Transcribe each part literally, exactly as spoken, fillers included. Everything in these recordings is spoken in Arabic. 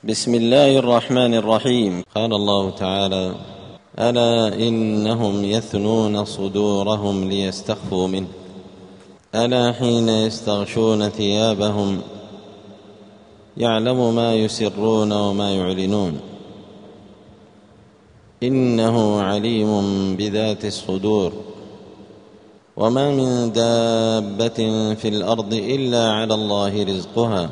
بسم الله الرحمن الرحيم. قال الله تعالى: ألا إنهم يثنون صدورهم ليستخفوا منه ألا حين يستغشون ثيابهم يعلم ما يسرون وما يعلنون إنه عليم بذات الصدور وما من دابة في الأرض إلا على الله رزقها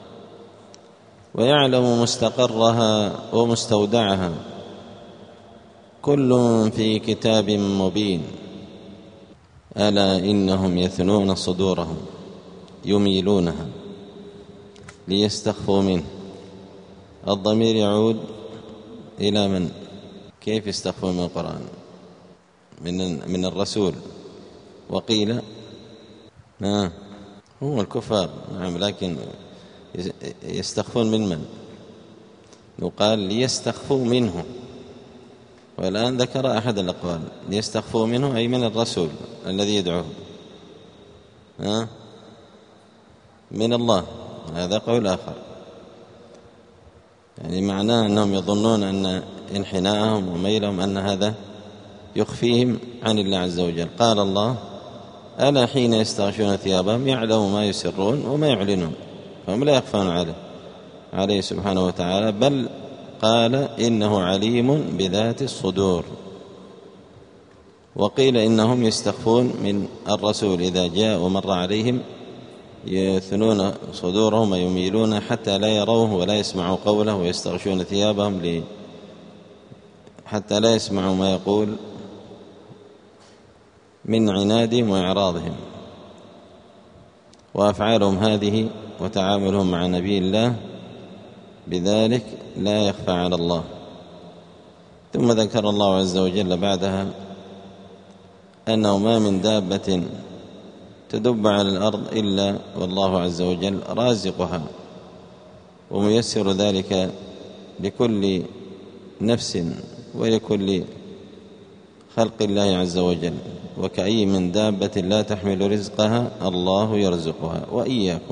ويعلم مستقرها ومستودعها كل في كتاب مبين. ألا إنهم يثنون صدورهم يميلونها ليستخفوا منه. الضمير يعود إلى من؟ كيف يستخفون من القرآن؟ من من الرسول. وقيل آه هم الكفار، نعم، لكن يستخفون من من؟ يقال ليستخفوا منه، والآن ذكر أحد الأقوال ليستخفوا منه أي من الرسول الذي يدعوه آه من الله. هذا قول آخر، يعني معناه أنهم يظنون أن انحناءهم وميلهم أن هذا يخفيهم عن الله عز وجل. قال الله: ألا حين يستغشون ثيابهم يعلم ما يسرون وما يعلنون، فهم لا يخفون عليه عليه سبحانه وتعالى، بل قال إنه عليم بذات الصدور. وقيل إنهم يستخفون من الرسول إذا جاء ومر عليهم يثنون صدورهم ويميلون حتى لا يروه ولا يسمعوا قوله، ويستغشون ثيابهم لي حتى لا يسمعوا ما يقول من عنادهم وإعراضهم. وأفعالهم هذه وتعاملهم مع نبي الله بذلك لا يخفى على الله. ثم ذكر الله عز وجل بعدها أنه ما من دابة تدب على الأرض إلا والله عز وجل رازقها وميسر ذلك لكل نفس ولكل خلق الله عز وجل. وكأي من دابة لا تحمل رزقها الله يرزقها وإياكم،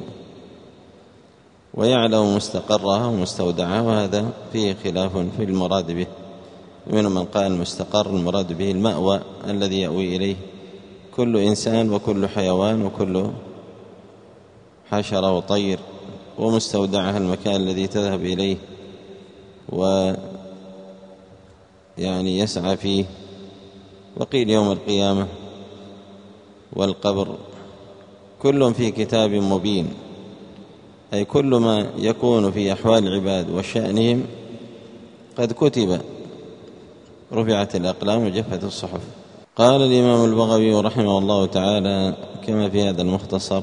ويعلم مستقرها ومستودعها، وهذا فيه خلاف في المراد به. منهم من قال المستقر المراد به المأوى الذي يأوي إليه كل إنسان وكل حيوان وكل حشرة وطير، ومستودعها المكان الذي تذهب إليه ويعني يسعى فيه. وقيل يوم القيامة والقبر كل في كتاب مبين، أي كل ما يكون في أحوال العباد وشأنهم قد كتب، رفعت الأقلام وجفت الصحف. قال الإمام البغوي رحمه الله تعالى كما في هذا المختصر: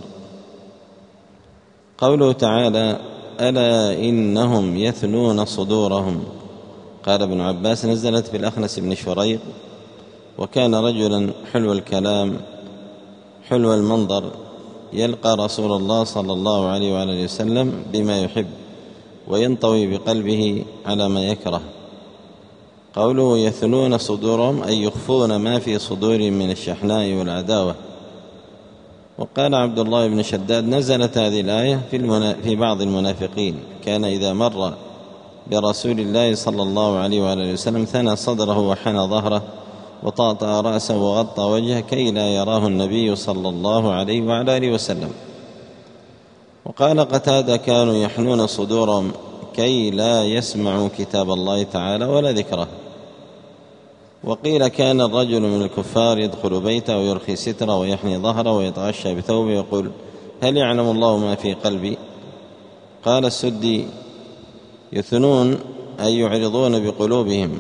قوله تعالى: ألا إنهم يثنون صدورهم. قال ابن عباس: نزلت في الأخنس بن شريق، وكان رجلا حلو الكلام حلو المنظر، يلقى رسول الله صلى الله عليه وآله وسلم بما يحب وينطوي بقلبه على ما يكره. قوله يثنون صدورهم أي يخفون ما في صدورهم من الشحناء والعداوة. وقال عبد الله بن شداد: نزلت هذه الآية في, المنا... في بعض المنافقين، كان إذا مر برسول الله صلى الله عليه وآله وسلم ثنى صدره وحنى ظهره وطأطأ رأسه وغطى وجهه كي لا يراه النبي صلى الله عليه وعلى آله وسلم. وقال قتادة: كانوا يحنون صدورهم كي لا يسمعوا كتاب الله تعالى ولا ذكره. وقيل كان الرجل من الكفار يدخل بيته ويرخي ستره ويحني ظهره ويتغشى بثوبه ويقول: هل يعلم الله ما في قلبي؟ قال السدي: يثنون أي يعرضون بقلوبهم،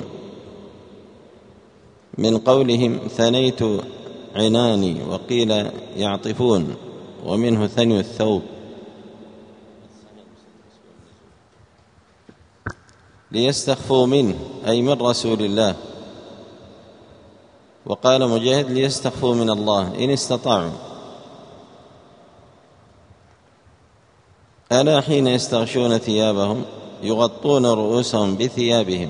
من قولهم ثنيت عناني. وقيل يعطفون، ومنه ثني الثوب. ليستخفوا منه أي من رسول الله. وقال مجاهد: ليستخفوا من الله إن استطاعوا. ألا حين يستغشون ثيابهم يغطون رؤوسهم بثيابهم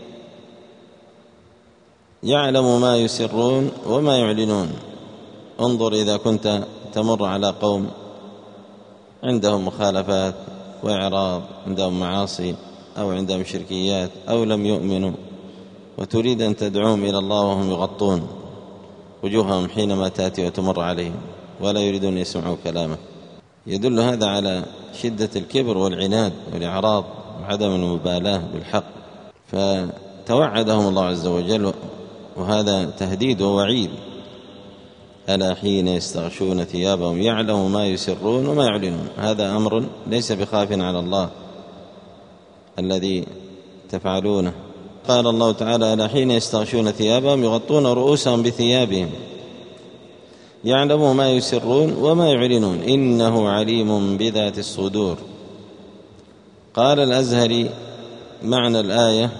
يعلم ما يسرون وما يعلنون. انظر إذا كنت تمر على قوم عندهم مخالفات وإعراض، عندهم معاصي أو عندهم شركيات أو لم يؤمنوا، وتريد أن تدعوهم إلى الله وهم يغطون وجوههم حينما تأتي وتمر عليهم ولا يريدون يسمعوا كلامه، يدل هذا على شدة الكبر والعناد والإعراض وعدم المبالاة بالحق. فتوعدهم الله عز وجل، وهذا تهديد ووعيد: ألا حين يستغشون ثيابهم يعلم ما يسرون وما يعلنون. هذا أمر ليس بخاف على الله الذي تفعلونه. قال الله تعالى: ألا حين يستغشون ثيابهم يغطون رؤوسهم بثيابهم يعلم ما يسرون وما يعلنون إنه عليم بذات الصدور. قال الأزهري: معنى الآية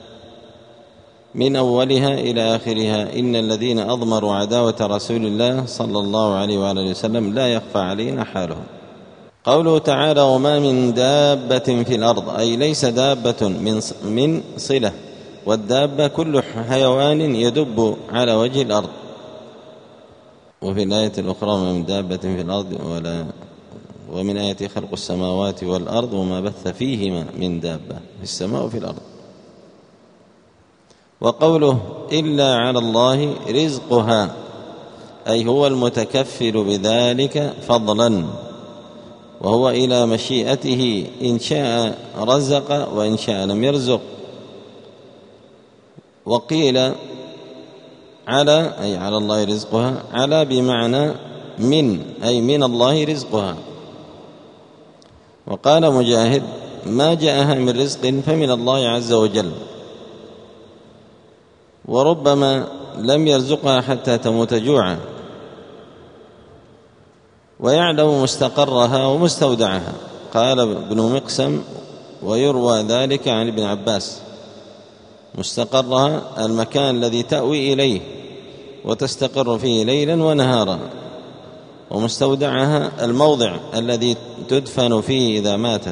من أولها إلى آخرها إن الذين أضمروا عداوة رسول الله صلى الله عليه وآله وسلم لا يخفى علينا حالهم. قوله تعالى: وما من دابة في الأرض، أي ليس دابة من من صلة، والدابة كل حيوان يدب على وجه الأرض. وفي الآية الأخرى: وما من دابة في الأرض ولا ومن آية خلق السماوات والأرض وما بث فيهما من دابة في السماء وفي الأرض. وقوله: إلا على الله رزقها، أي هو المتكفل بذلك فضلا، وهو إلى مشيئته إن شاء رزق وإن شاء لم يرزق. وقيل على أي على الله رزقها، على بمعنى من، أي من الله رزقها. وقال مجاهد: ما جاءها من رزق فمن الله عز وجل، وربما لم يرزقها حتى تموت جوعا، ويعلم مستقرها ومستودعها. قال ابن مقسم: ويروى ذلك عن ابن عباس. مستقرها المكان الذي تأوي إليه وتستقر فيه ليلا ونهارا، ومستودعها الموضع الذي تدفن فيه إذا ماتت.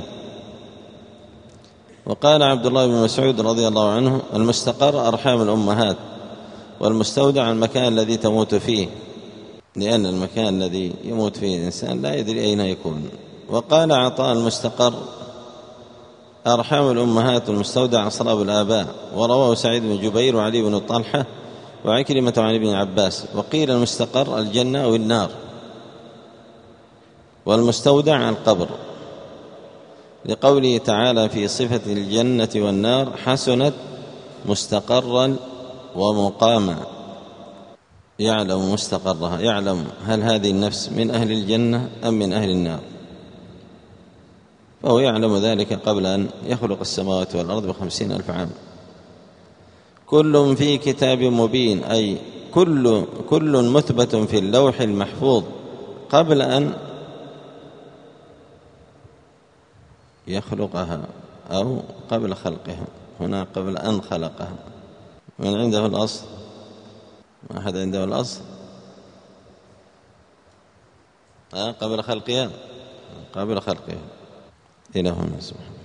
وقال عبد الله بن مسعود رضي الله عنه: المستقر أرحام الأمهات، والمستودع المكان الذي تموت فيه، لأن المكان الذي يموت فيه الإنسان لا يدري أين يكون. وقال عطاء: المستقر أرحام الأمهات، والمستودع أصلاب الآباء. ورواه سعيد بن جبير وعلي بن طلحة وعكرمة عن ابن عباس. وقيل المستقر الجنة أو النار، والمستودع القبر، لقوله تعالى في صفة الجنة والنار: حسنت مستقرا ومقاما. يعلم مستقرها، يعلم هل هذه النفس من أهل الجنة أم من أهل النار، فهو يعلم ذلك قبل أن يخلق السماوات والأرض بخمسين ألف عام. كل في كتاب مبين، أي كل, كل مثبت في اللوح المحفوظ قبل أن يخلقها أو قبل خلقها. هنا قبل أن خلقها. من عنده الأصل؟ ما أحد عنده الأصل؟ أه قبل خلقها، قبل خلقها. إلى هنا سبحانه.